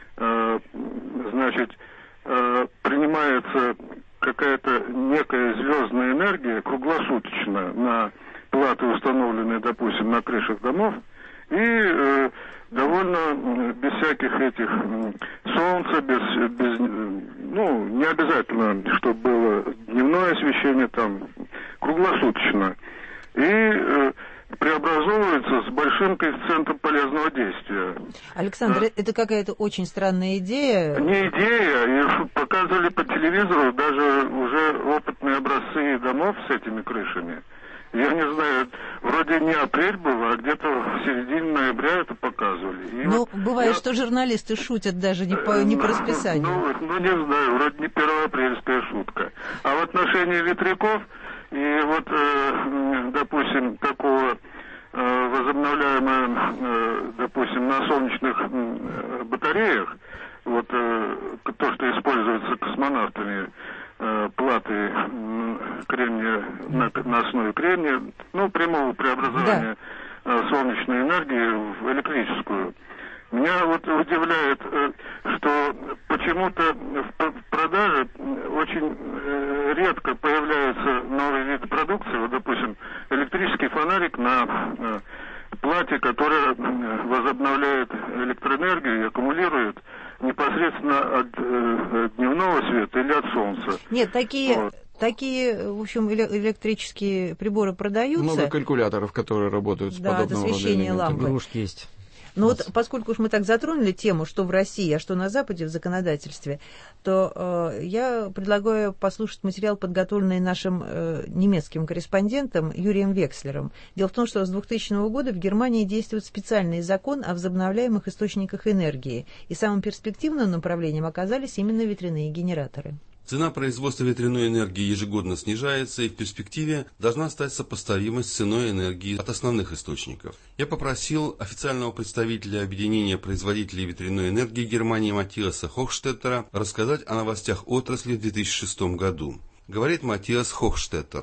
Значит, принимается какая-то некая звездная энергия круглосуточно на платы, установленные, допустим, на крышах домов, И э, довольно без всяких этих солнца, без, без, ну, не обязательно, чтобы было дневное освещение, там, круглосуточно. И э, преобразовывается с большим коэффициентом полезного действия. Александр, да. Это какая-то очень странная идея. Не идея, и показывали по телевизору даже уже опытные образцы домов с этими крышами. Я не знаю, вроде не апрель был, а где-то в середине ноября это показывали. И ну, вот бывает, я... что журналисты шутят даже не по, не по расписанию. Ну, ну, не знаю, вроде не первоапрельская шутка. А в отношении ветряков, и вот, э, допустим, такого э, возобновляемого, э, допустим, на солнечных э, батареях, вот э, то, что используется космонавтами, платы кремния, на, на основе кремния, ну, прямого преобразования да. солнечной энергии в электрическую. Меня вот удивляет, что почему-то в продаже очень редко появляются новые виды продукции. Вот, допустим, электрический фонарик на плате, которое возобновляет электроэнергию и аккумулирует непосредственно от э, дневного света или от солнца. Нет, такие, вот. такие, в общем, электрические приборы продаются. Много калькуляторов, которые работают с да, подобного рода элементами. Игрушки есть. Но вот поскольку уж мы так затронули тему, что в России, а что на Западе в законодательстве, то э, я предлагаю послушать материал, подготовленный нашим э, немецким корреспондентом Юрием Векслером. Дело в том, что с двухтысячного года в Германии действует специальный закон о возобновляемых источниках энергии, и самым перспективным направлением оказались именно ветряные генераторы. Цена производства ветряной энергии ежегодно снижается и в перспективе должна стать сопоставимой с ценой энергии от основных источников. Я попросил официального представителя объединения производителей ветряной энергии Германии Матиаса Хохштеттера рассказать о новостях отрасли в две тысячи шестом году. Говорит Матиас Хохштеттер.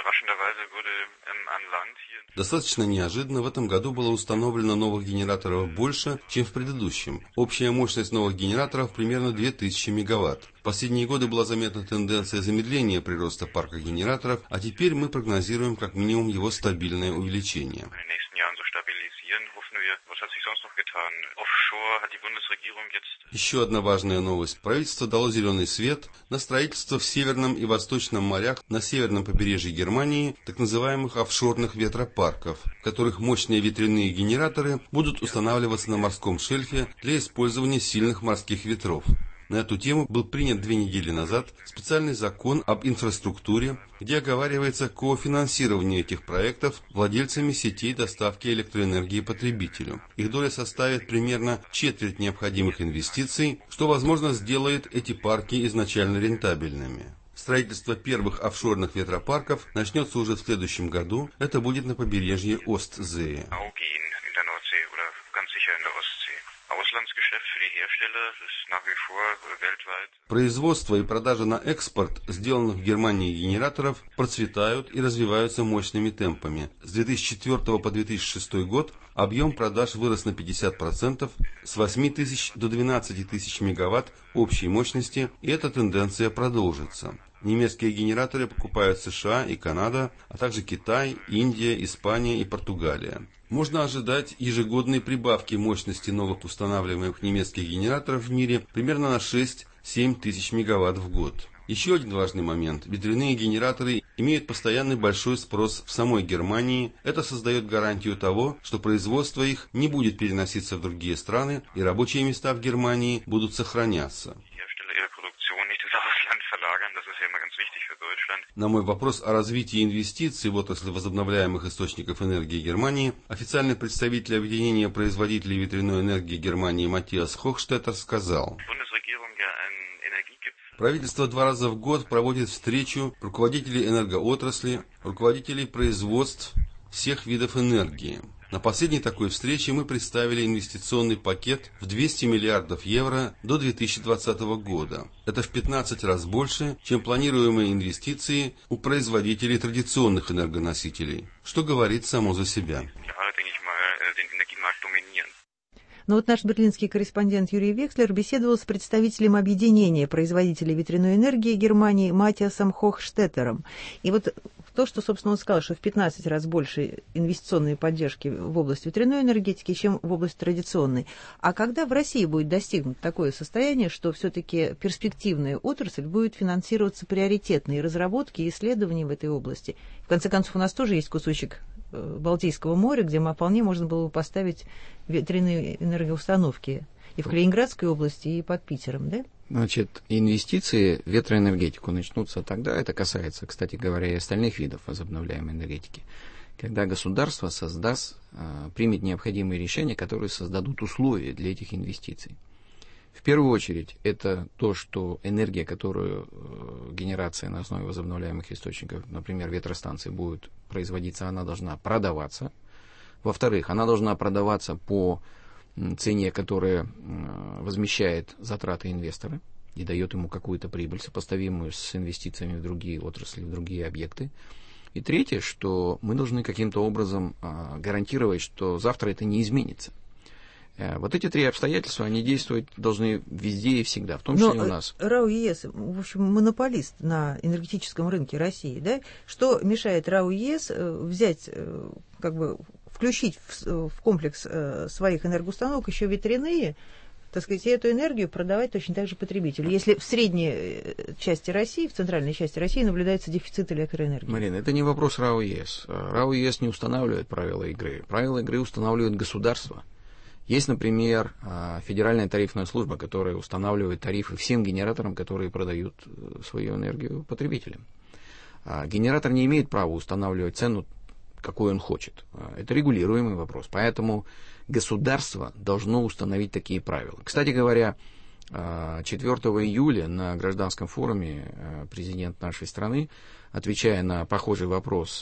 Достаточно неожиданно в этом году было установлено новых генераторов больше, чем в предыдущем. Общая мощность новых генераторов примерно две тысячи мегаватт. В последние годы была заметна тенденция замедления прироста парка генераторов, а теперь мы прогнозируем как минимум его стабильное увеличение. Еще одна важная новость. Правительство дало зеленый свет на строительство в Северном и Восточном морях на северном побережье Германии так называемых офшорных ветропарков, в которых мощные ветряные генераторы будут устанавливаться на морском шельфе для использования сильных морских ветров. На эту тему был принят две недели назад специальный закон об инфраструктуре, где оговаривается кофинансирование этих проектов владельцами сетей доставки электроэнергии потребителю. Их доля составит примерно четверть необходимых инвестиций, что, возможно, сделает эти парки изначально рентабельными. Строительство первых офшорных ветропарков начнется уже в следующем году. Это будет на побережье Остсee. Производство и продажа на экспорт сделанных в Германии генераторов процветают и развиваются мощными темпами. С две тысячи четвёртого по две тысячи шестой год объем продаж вырос на пятьдесят процентов с восьми тысяч до двенадцати тысяч мегаватт общей мощности, и эта тенденция продолжится. Немецкие генераторы покупают США и Канада, а также Китай, Индия, Испания и Португалия. Можно ожидать ежегодной прибавки мощности новых устанавливаемых немецких генераторов в мире примерно на шесть-семь тысяч мегаватт в год. Еще один важный момент. Ветряные генераторы имеют постоянный большой спрос в самой Германии. Это создает гарантию того, что производство их не будет переноситься в другие страны и рабочие места в Германии будут сохраняться. На мой вопрос о развитии инвестиций в отрасли возобновляемых источников энергии Германии официальный представитель объединения производителей ветряной энергии Германии Матиас Хохштеттер сказал: правительство два раза в год проводит встречу руководителей энергоотрасли, руководителей производств всех видов энергии. На последней такой встрече мы представили инвестиционный пакет в двести миллиардов евро до две тысячи двадцатого года. Это в пятнадцать раз больше, чем планируемые инвестиции у производителей традиционных энергоносителей, что говорит само за себя. Но вот наш берлинский корреспондент Юрий Векслер беседовал с представителем объединения производителей ветряной энергии Германии Матиасом Хохштеттером. И вот то, что, собственно, он сказал, что в пятнадцать раз больше инвестиционной поддержки в область ветряной энергетики, чем в область традиционной. А когда в России будет достигнуто такое состояние, что все-таки перспективная отрасль будет финансироваться приоритетные разработки и исследования в этой области? В конце концов, у нас тоже есть кусочек Балтийского моря, где мы вполне можно было бы поставить ветряные энергоустановки и в Калининградской области, и под Питером, да? Значит, инвестиции в ветроэнергетику начнутся тогда, это касается, кстати говоря, и остальных видов возобновляемой энергетики, когда государство создаст, примет необходимые решения, которые создадут условия для этих инвестиций. В первую очередь, это то, что энергия, которую генерация на основе возобновляемых источников, например, ветростанции, будет производиться, она должна продаваться. Во-вторых, она должна продаваться по цене, которая возмещает затраты инвестора и дает ему какую-то прибыль, сопоставимую с инвестициями в другие отрасли, в другие объекты. И третье, что мы должны каким-то образом гарантировать, что завтра это не изменится. Вот эти три обстоятельства, они действовать должны везде и всегда, в том числе Но у нас. РАО ЕС, в общем, монополист на энергетическом рынке России, да? Что мешает РАО ЕС взять, как бы, включить в, в комплекс своих энергоустановок еще ветряные, так сказать, и эту энергию продавать точно так же потребителю, если в средней части России, в центральной части России наблюдается дефицит электроэнергии? Марина, это не вопрос РАО ЕС. РАО ЕС не устанавливает правила игры. Правила игры устанавливает государство. Есть, например, Федеральная тарифная служба, которая устанавливает тарифы всем генераторам, которые продают свою энергию потребителям. Генератор не имеет права устанавливать цену, какой он хочет. Это регулируемый вопрос. Поэтому государство должно установить такие правила. Кстати говоря, четвёртого июля на гражданском форуме президент нашей страны, отвечая на похожий вопрос,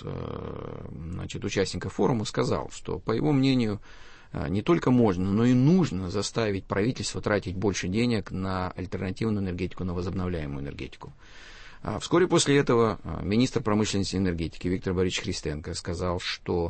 значит, участников форума, сказал, что, по его мнению, не только можно, но и нужно заставить правительство тратить больше денег на альтернативную энергетику, на возобновляемую энергетику. Вскоре после этого министр промышленности и энергетики Виктор Борисович Христенко сказал, что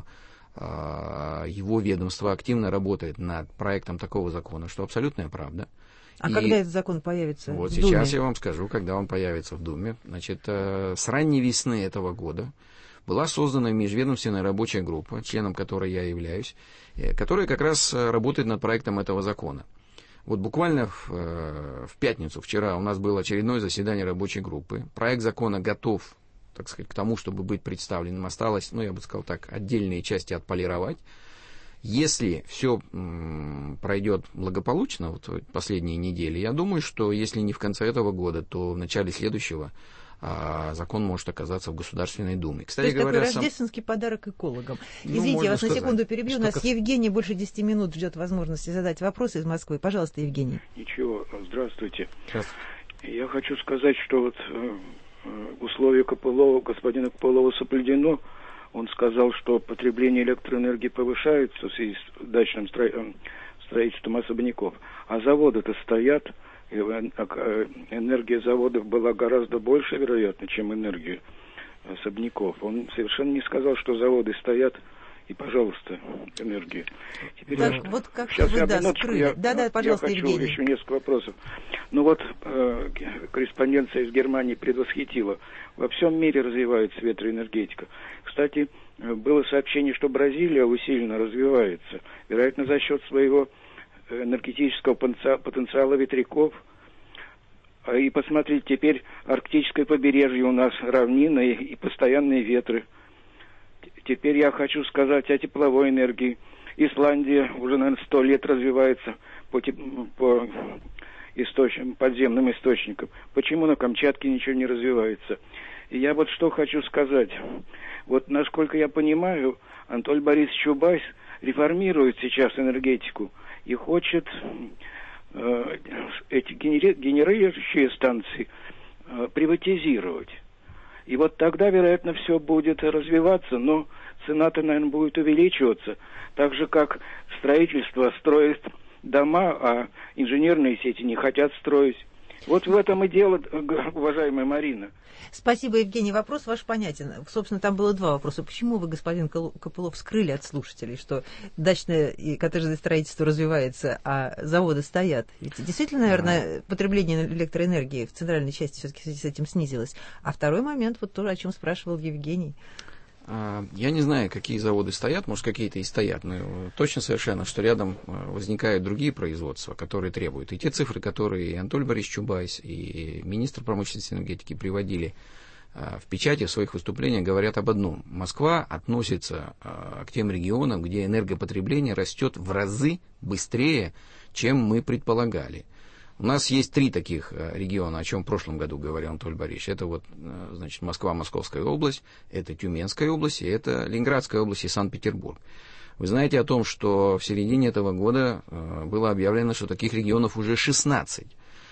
его ведомство активно работает над проектом такого закона, что абсолютная правда. А и когда этот закон появится вот в Думе? Сейчас я вам скажу, когда он появится в Думе. Значит, с ранней весны этого года была создана межведомственная рабочая группа, членом которой я являюсь, которая как раз работает над проектом этого закона. Вот буквально в, в пятницу, вчера, у нас было очередное заседание рабочей группы. Проект закона готов, так сказать, к тому, чтобы быть представленным. Осталось, ну, я бы сказал так, отдельные части отполировать. Если все м, пройдет благополучно, вот последние недели, я думаю, что если не в конце этого года, то в начале следующего а закон может оказаться в Государственной Думе. Кстати То есть говоря, такой сам... рождественский подарок экологам. Ну, Извините, я вас сказать. на секунду перебью. Что У нас как... Евгений больше десяти минут ждет возможности задать вопросы из Москвы. Пожалуйста, Евгений. Ничего, здравствуйте. Здравствуйте. Я хочу сказать, что вот э, условия Копылова, господина Копылова соблюдено. Он сказал, что потребление электроэнергии повышается в связи с дачным стро... строительством особняков. А заводы-то стоят. И энергия заводов была гораздо больше, вероятно, чем энергия особняков. Он совершенно не сказал, что заводы стоят, и, пожалуйста, энергия. Теперь так, я... вот как Сейчас вы, я, да, минуточку, скрыли. я, Да, да, пожалуйста, я хочу Евгений. еще несколько вопросов. Ну вот, э, корреспонденция из Германии предвосхитила. Во всем мире развивается ветроэнергетика. Кстати, было сообщение, что Бразилия усиленно развивается, вероятно, за счет своего энергетического потенциала ветряков. И посмотрите, теперь арктическое побережье у нас равнины и постоянные ветры. Теперь я хочу сказать о тепловой энергии. Исландия уже, наверное, сто лет развивается по, по источникам, подземным источникам. Почему на Камчатке ничего не развивается? И я вот что хочу сказать. Вот, насколько я понимаю, Анатолий Борисович Чубайс реформирует сейчас энергетику и хочет э, эти генери- генерирующие станции э, приватизировать. И вот тогда, вероятно, все будет развиваться, но цена-то, наверное, будет увеличиваться. Так же, как строительство строит дома, а инженерные сети не хотят строить. Вот в этом и дело, уважаемая Марина. Спасибо, Евгений. Вопрос ваш понятен. Собственно, там было два вопроса. Почему вы, господин Копылов, скрыли от слушателей, что дачное и коттеджное строительство развивается, а заводы стоят? Ведь действительно, наверное, потребление электроэнергии в центральной части все-таки в связи с этим снизилось. А второй момент, вот то, о чем спрашивал Евгений. Я не знаю, какие заводы стоят, может, какие-то и стоят, но точно совершенно, что рядом возникают другие производства, которые требуют. И те цифры, которые и Анатолий Борисович Чубайс, и министр промышленности и энергетики приводили в печати, в своих выступлениях, говорят об одном. Москва относится к тем регионам, где энергопотребление растет в разы быстрее, чем мы предполагали. У нас есть три таких региона, о чем в прошлом году говорил Анатолий Борисович. Это вот, значит, Москва, Московская область, это Тюменская область, и это Ленинградская область и Санкт-Петербург. Вы знаете о том, что в середине этого года было объявлено, что таких регионов уже шестнадцать.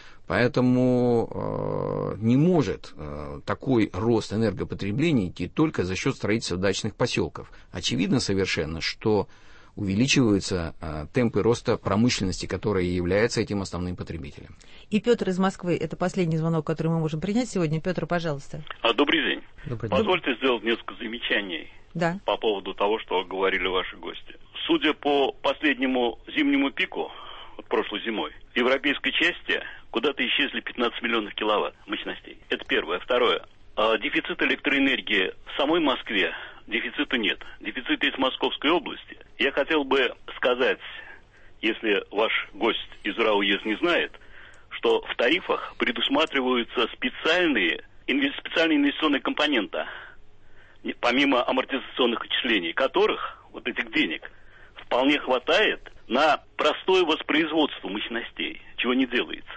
Поэтому не может такой рост энергопотребления идти только за счет строительства дачных поселков. Очевидно совершенно, что увеличиваются а, темпы роста промышленности, которая является этим основным потребителем. И Петр из Москвы, это последний звонок, который мы можем принять сегодня. Петр, пожалуйста. А, добрый день. Добрый день. Позвольте сделать несколько замечаний да. по поводу того, что говорили ваши гости. Судя по последнему зимнему пику, вот прошлой зимой, в европейской части куда-то исчезли пятнадцать миллионов киловатт мощностей. Это первое. Второе. А, дефицит электроэнергии в самой Москве дефицита нет. Дефицит есть в Московской области. Я хотел бы сказать, если ваш гость из РАО ЕС не знает, что в тарифах предусматриваются специальные, специальные инвестиционные компоненты, помимо амортизационных отчислений, которых, вот этих денег, вполне хватает на простое воспроизводство мощностей, чего не делается.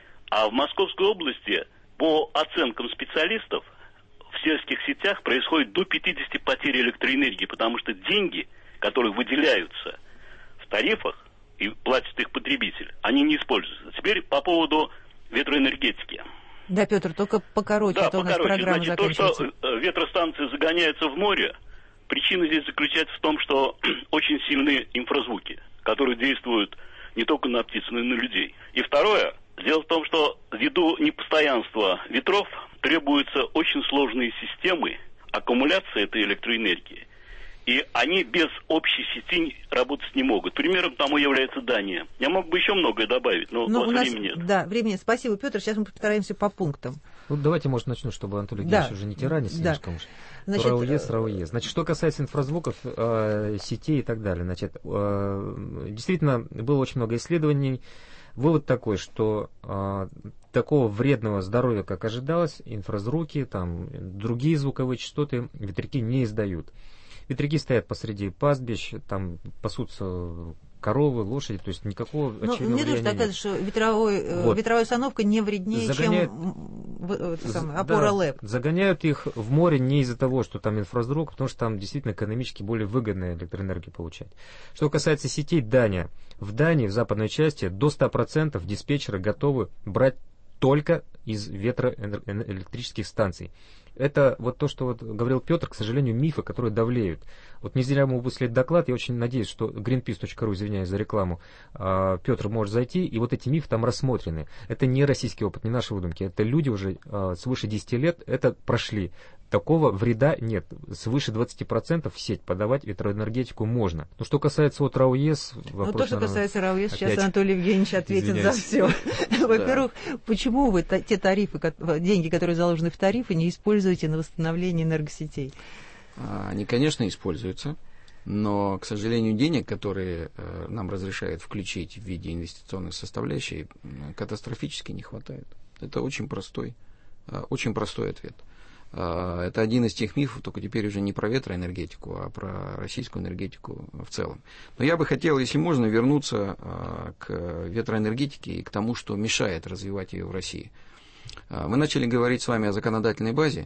А в Московской области, по оценкам специалистов, в сельских сетях происходит до пятидесяти потерь электроэнергии, потому что деньги, которые выделяются в тарифах и платит их потребитель, они не используются. Теперь по поводу ветроэнергетики. Да, Петр, только покороче, да, а то покороче. у нас программа Значит, заканчивается. То, что ветростанции загоняются в море, причина здесь заключается в том, что очень сильные инфразвуки, которые действуют не только на птиц, но и на людей. И второе, дело в том, что ввиду непостоянства ветров требуются очень сложные системы аккумуляции этой электроэнергии. И они без общей сети работать не могут. Примером тому является Дания. Я мог бы еще многое добавить, но, но у нас времени нет. Да, времени. Спасибо, Петр. Сейчас мы постараемся по пунктам. Ну, давайте, может, начну, чтобы Анатолий Евгеньевич да. уже не тиранил да. слишком уж. Значит, РАО ЕС, РАО ЕС. Значит, что касается инфразвуков, э, сетей и так далее. Значит, э, действительно, было очень много исследований. Вывод такой, что э, такого вредного здоровья, как ожидалось, инфразвуки, там, другие звуковые частоты ветряки не издают. Ветряки стоят посреди пастбищ, там пасутся коровы, лошади, то есть никакого ну, очевидного мне влияния тоже доказывает, что ветровой, вот. ветровая установка не вреднее, Загоняет... чем это самое, опора да, ЛЭП. Загоняют их в море не из-за того, что там инфразвук, потому что там действительно экономически более выгодно электроэнергию получать. Что касается сетей Дания. В Дании, в западной части, до ста процентов диспетчеры готовы брать только из ветроэлектрических станций. Это вот то, что вот говорил Петр, к сожалению, мифы, которые давлеют. Вот не зря мы выпустили доклад, я очень надеюсь, что greenpeace точка ру, извиняюсь за рекламу, Петр может зайти, и вот эти мифы там рассмотрены. Это не российский опыт, не наши выдумки, это люди уже свыше десяти лет это прошли. Такого вреда нет. Свыше двадцати процентов в сеть подавать ветроэнергетику можно. Но что касается вот РАО ЕС... Ну, то, что касается РАО ЕС, сейчас Анатолий Евгеньевич ответит за все. Во-первых, почему вы те тарифы, деньги, которые заложены в тарифы, не используете на восстановление энергосетей? Они, конечно, используются. Но, к сожалению, денег, которые э, нам разрешают включить в виде инвестиционных составляющих, катастрофически не хватает. Это очень простой, э, очень простой ответ. Это один из тех мифов, только теперь уже не про ветроэнергетику, а про российскую энергетику в целом. Но я бы хотел, если можно, вернуться к ветроэнергетике и к тому, что мешает развивать ее в России. Мы начали говорить с вами о законодательной базе.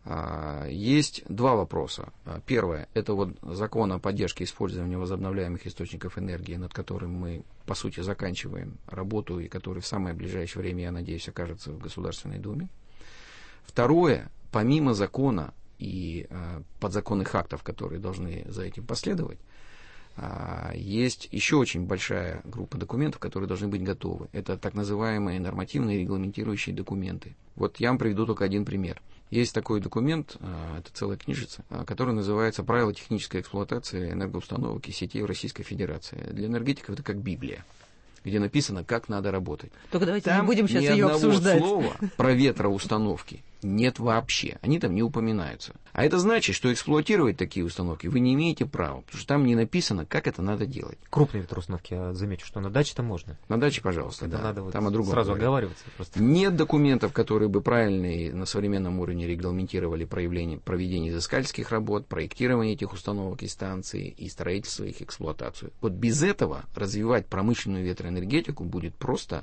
Есть два вопроса. Первое, это вот закон о поддержке использования возобновляемых источников энергии, над которым мы, по сути, заканчиваем работу, и который в самое ближайшее время, я надеюсь, окажется в Государственной Думе. Второе, помимо закона и э, подзаконных актов, которые должны за этим последовать, есть еще очень большая группа документов, которые должны быть готовы. Это так называемые нормативные регламентирующие документы. Вот я вам приведу только один пример. Есть такой документ, это целая книжица, который называется «Правила технической эксплуатации энергоустановок и сетей в Российской Федерации». Для энергетиков это как Библия, где написано, как надо работать. Только давайте там не будем сейчас ни ее одного обсуждать. слова про ветроустановки нет вообще. Они там не упоминаются. А это значит, что эксплуатировать такие установки вы не имеете права, потому что там не написано, как это надо делать. Крупные ветроустановки, я замечу, что на даче-то можно. На даче, пожалуйста, это да. Надо вот там о другом сразу говорить. оговариваться. Просто. Нет документов, которые бы правильно и на современном уровне регламентировали проявление, проведение изыскательских работ, проектирование этих установок и станций и строительство их, эксплуатацию. Вот без этого развивать промышленную ветроэнергетику будет просто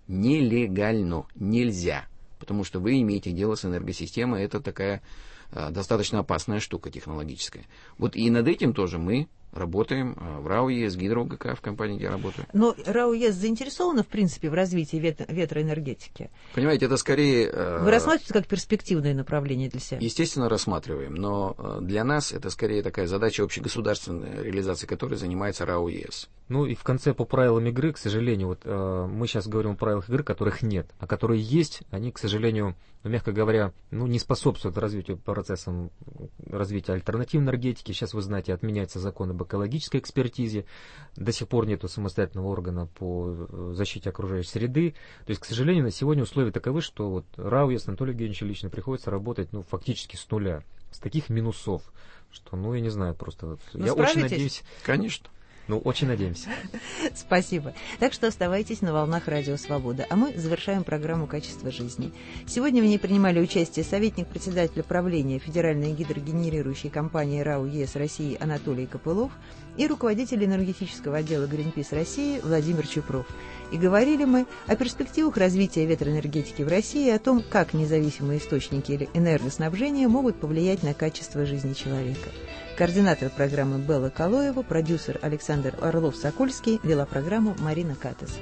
нелегально, нельзя. Потому что вы имеете дело с энергосистемой, это такая э, достаточно опасная штука технологическая. Вот и над этим тоже мы работаем э, в РАО ЕС, Гидро ГК, в компании, где я работаю. Но РАО ЕС заинтересована, в принципе, в развитии вет- ветроэнергетики? Понимаете, это скорее... Э, Вы рассматриваете как перспективное направление для себя? Естественно, рассматриваем, но э, для нас это скорее такая задача общегосударственной реализации, которой занимается РАО ЕС. Ну и в конце по правилам игры, к сожалению, вот э, мы сейчас говорим о правилах игры, которых нет, а которые есть, они, к сожалению, ну, мягко говоря, ну, не способствуют развитию процессам развития альтернативной энергетики. Сейчас, вы знаете, отменяется закон об экологической экспертизе, до сих пор нет самостоятельного органа по защите окружающей среды. То есть, к сожалению, на сегодня условия таковы, что вот РАО ЕС Анатолию Евгеньевичу лично приходится работать, ну, фактически с нуля, с таких минусов, что, ну, я не знаю, просто вот, ну, я справитесь? очень надеюсь... Конечно. Ну, очень надеемся. Спасибо. Так что оставайтесь на волнах Радио Свобода. А мы завершаем программу «Качество жизни». Сегодня в ней принимали участие советник председателя правления Федеральной гидрогенерирующей компании РАО ЕС России Анатолий Копылов и руководитель энергетического отдела Greenpeace России Владимир Чупров. И говорили мы о перспективах развития ветроэнергетики в России и о том, как независимые источники энергоснабжения могут повлиять на качество жизни человека. Координатор программы Белла Калоева, продюсер Александр Орлов-Сокольский, вела программу Марина Катес.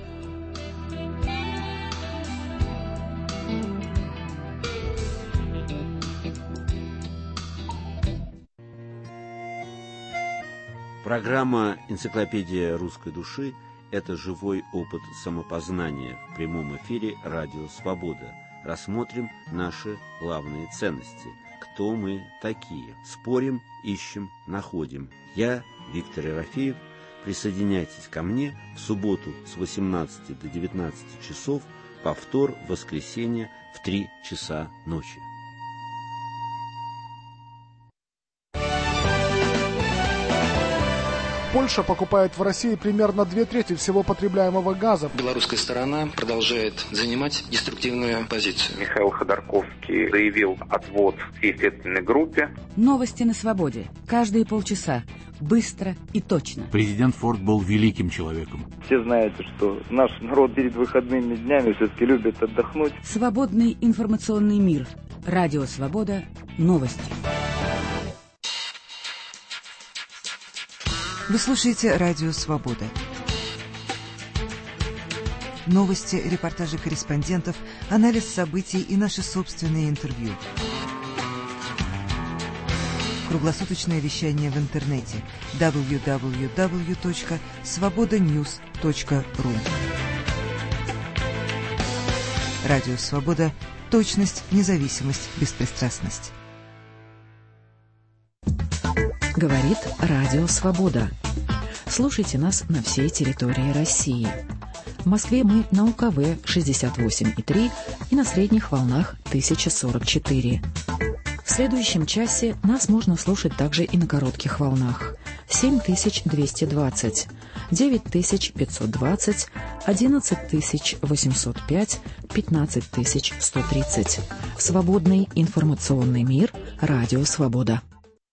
Программа «Энциклопедия русской души» – это живой опыт самопознания в прямом эфире «Радио Свобода». Рассмотрим наши главные ценности. Кто мы такие? Спорим, ищем, находим. Я, Виктор Ерофеев. Присоединяйтесь ко мне в субботу с восемнадцати до девятнадцати часов, повтор в воскресенье в три часа ночи. Польша покупает в России примерно две трети всего потребляемого газа. Белорусская сторона продолжает занимать деструктивную позицию. Михаил Ходорковский заявил отвод всей следственной группе. Новости на свободе. Каждые полчаса. Быстро и точно. Президент Форд был великим человеком. Все знаете, что наш народ перед выходными днями все-таки любит отдохнуть. Свободный информационный мир. Радио Свобода. Новости. Вы слушаете Радио Свобода. Новости, репортажи корреспондентов, анализ событий и наши собственные интервью. Круглосуточное вещание в интернете дабл ю дабл ю дабл ю точка свобода ньюс точка ру. Радио Свобода. Точность, независимость, беспристрастность. Говорит Радио Свобода. Слушайте нас на всей территории России. В Москве мы на У Ка В шестьдесят восемь и три и на средних волнах тысяча сорок четыре. В следующем часе нас можно слушать также и на коротких волнах. семь тысяч двести двадцать, девять тысяч пятьсот двадцать, одиннадцать тысяч восемьсот пять, пятнадцать тысяч сто тридцать. Свободный информационный мир. Радио Свобода.